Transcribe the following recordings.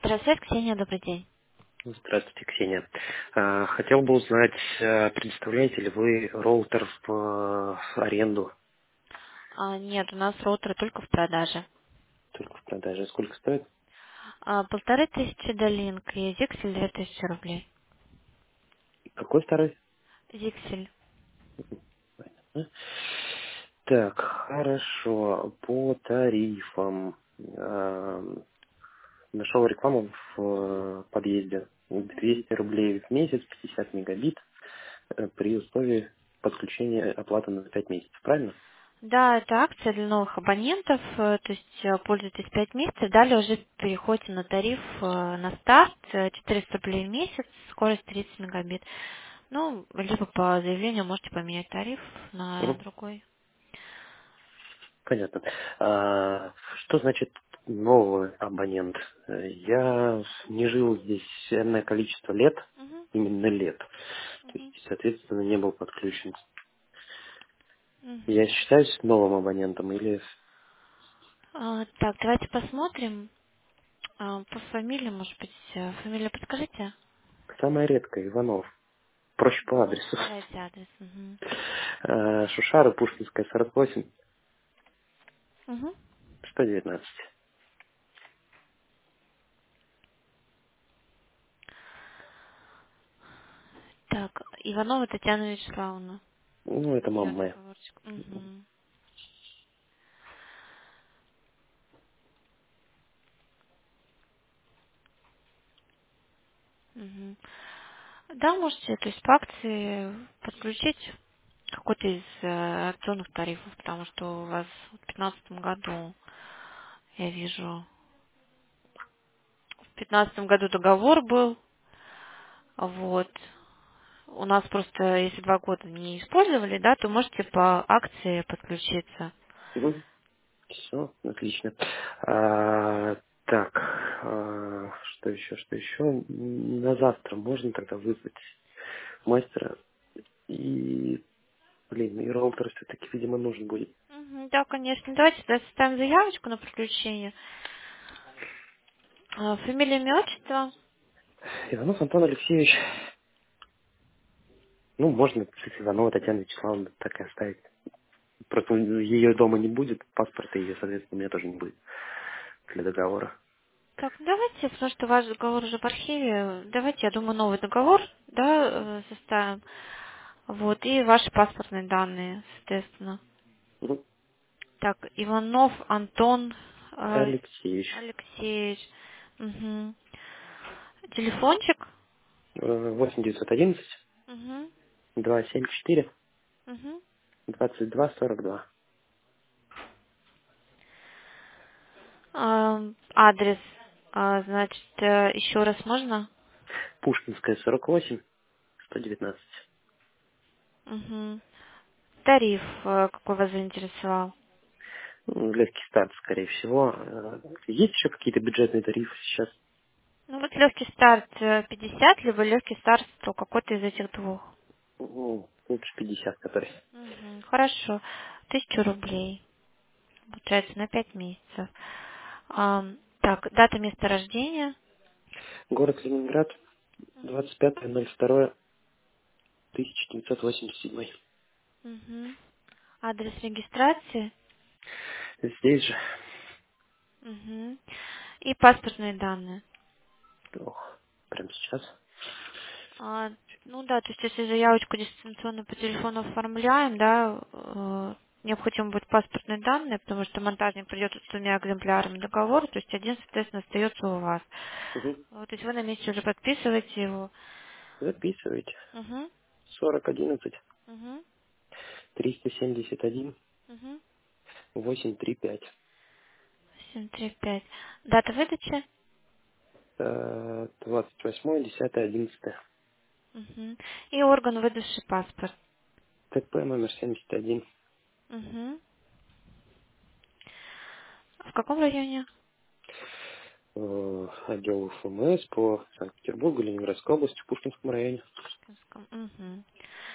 Здравствуйте, Ксения, добрый день. Здравствуйте, Ксения. Хотел бы узнать, предоставляете ли вы роутер в аренду, Нет, у нас роутеры только в продаже. только в продаже? Сколько стоит? 1500 долинк и Зиксель 2000 рублей. Какой второй? Зиксель. А? Так, хорошо. По тарифам. Нашел рекламу в подъезде. 200 рублей в месяц, 50 мегабит при условии подключения оплаты на 5 месяцев. Правильно? Да, это акция для новых абонентов, то есть пользуйтесь 5 месяцев, далее уже переходите на тариф на старт, 400 рублей в месяц, скорость 30 мегабит. Ну, либо по заявлению можете поменять тариф на Мгм. другой. Понятно. Что значит новый абонент? Я не жил здесь энное количество лет, Мгм, именно лет. То мгм, есть, соответственно, не был подключен. мгм. Я считаюсь новым абонентом или Так, давайте посмотрим. По фамилии, может быть, фамилию подскажите? самое редкое, Иванов. Проще по Ну, адресу. давайте адрес. Мгм. Шушара, Пушкинская, 48, Мгм. 119. Так, Иванова Татьяна Вячеславовна. Ну, это мама Ее моя. договорчик. Мгм. Мгм. Да, можете, то есть по акции подключить какой-то из акционных тарифов, потому что у вас в 2015 году, я вижу, в 2015 году договор был, вот. У нас просто, если 2 года не использовали, да, то можете по акции подключиться. Все, отлично. Так, что еще? На завтра можно тогда вызвать мастера и, блин, и роутер все-таки, видимо, нужен будет. Мгм, да, конечно. Давайте тогда составим заявочку на подключение. Фамилия, имя, отчество. Иванов Антон Алексеевич, ну, можно с Иванова Татьяна Вячеславовна так и оставить. Просто ее дома не будет, паспорта ее, соответственно, у меня тоже не будет для договора. Так, ну давайте, потому что ваш договор уже в архиве, давайте, я думаю, новый договор, да, составим. Вот, и ваши паспортные данные, соответственно. Ну, Так, Иванов Антон Алексеевич, Алексеевич. Мгм. Телефончик. 8911 Мгм. 274 Мгм. 2242. Адрес, значит, еще раз можно? Пушкинская, 48 119. Мгм. Тариф, какой вас заинтересовал? Ну, легкий старт, скорее всего. Есть еще какие-то бюджетные тарифы сейчас? Ну вот легкий старт 50, либо легкий старт 100, какой-то из этих двух. Ну, лучше 50, который. Мгм, хорошо. 1000 рублей. Получается на 5 месяцев. Так, дата места рождения. Город Ленинград, Мгм, 25.02.1987. мгм. Адрес регистрации. Здесь же. Мгм. И паспортные данные. Ох, прямо сейчас. А, ну да, то есть если заявочку дистанционно по телефону оформляем, да, необходимы будут паспортные данные, потому что монтажник придет с 2 экземплярами договора, то есть один, соответственно, остается у вас. Угу. Вот, то есть вы на месте уже подписываете его. Записывайте. Угу, 4011 угу, 371 угу. 835. 735. Дата выдачи. 28 10 11. Угу. И орган выдавший паспорт. ТП номер 71. Угу. В каком районе? Отдел ФМС по Санкт-Петербургу, Ленинградской области, в Пушкинском районе. Угу.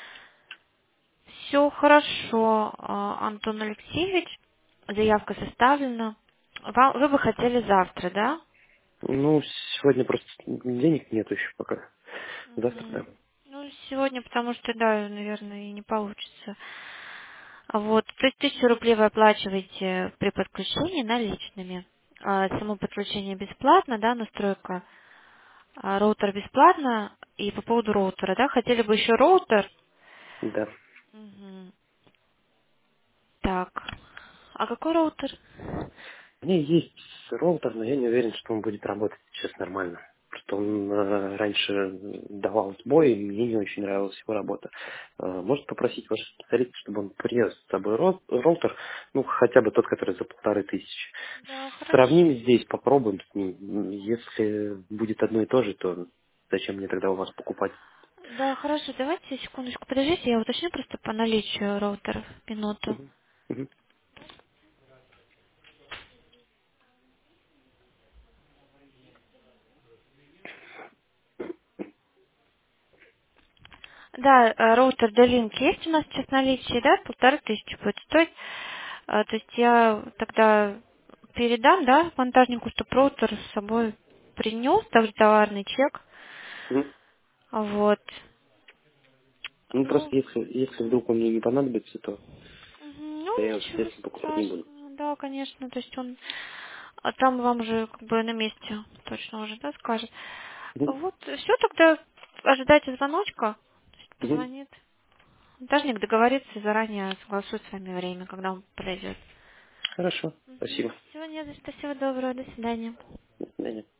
Все хорошо, Антон Алексеевич. Заявка составлена. Вы бы хотели завтра, да? Ну, сегодня просто денег нет еще пока. Завтра, Мгм. да. Ну, сегодня, потому что, да, наверное, и не получится. Вот, то есть 1000 рублей вы оплачиваете при подключении наличными. Само подключение бесплатно, да, настройка. Роутер бесплатно. И по поводу роутера, да, хотели бы еще роутер? Да. Мгм. Так. А какой роутер? У меня есть роутер, но я не уверен, что он будет работать сейчас нормально. Просто он раньше давал сбой, и мне не очень нравилась его работа. Может попросить вашего специалиста, чтобы он принес с собой роутер, ну, хотя бы тот, который за 1500. Да, Сравним хорошо. здесь, попробуем с ним. Если будет одно и то же, то зачем мне тогда у вас покупать? Да, хорошо, давайте секундочку, подождите, я уточню просто по наличию роутеров минуту. Мгм. Мгм. Да, роутер D-Link есть у нас сейчас в наличии, да, 1500 будет стоить. То есть я тогда передам, да, монтажнику, чтобы роутер с собой принес, также товарный чек. Мгм. Вот. Ну, просто Ну, если вдруг он мне не понадобится, то я ну, его, ничего естественно, покупать не буду. страшного, да, конечно, то есть он, а там вам уже как бы на месте точно уже, да, скажет. Мгм. Вот, все, тогда ожидайте звоночка, то есть Мгм. позвонит. Монтажник договорится и заранее согласует с вами время, когда он подойдет. Хорошо, спасибо. Всего не за что, всего доброго, до свидания. До свидания.